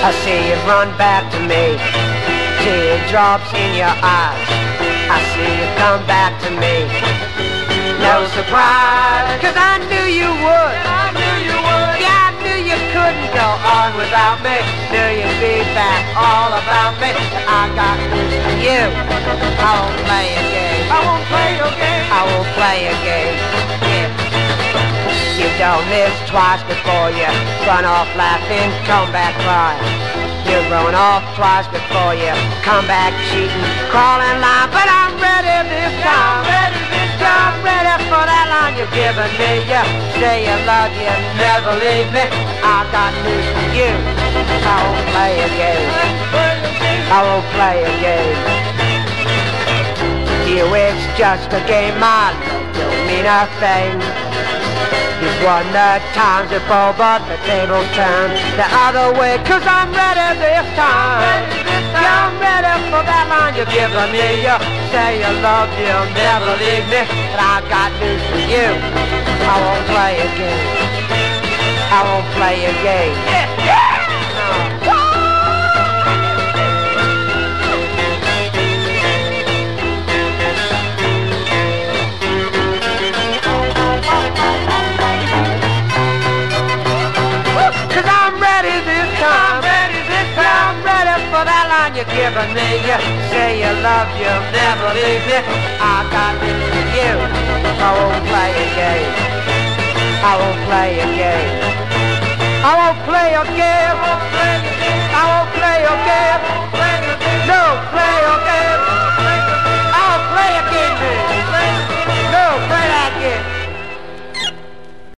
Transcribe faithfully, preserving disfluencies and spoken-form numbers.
I see you run back to me, teardrops in your eyes. I see you come back to me. No surprise, cause I knew you would. I knew you would. Yeah, I knew you couldn't go on without me. Knew you'd be back all about me. I got news for you. I won't play a game. I won't play your game. I won't play a game. Yeah. You don't miss twice before you run off laughing, come back crying. You run off twice before you come back cheating, crawling line. But I'm ready this time. I'm ready this time. I'm ready for that line you're giving me. You say you love you, never leave me. I got news for you. I won't play a game. I won't play a game. You, it's just a game. My love don't mean a thing. You've won the times before, but the tables turn the other way. Cause I'm ready this time. Yeah, I'm ready for that line you're giving me. You say you love me, you'll never leave me. But I got news for you. I won't play a game. I won't play a game. Yeah, yeah. Uh. You're giving me, you say you love you, never leave me. I got news for you. I won't play a game. I won't play a game. I won't play a game. I won't play a game. No, play a game.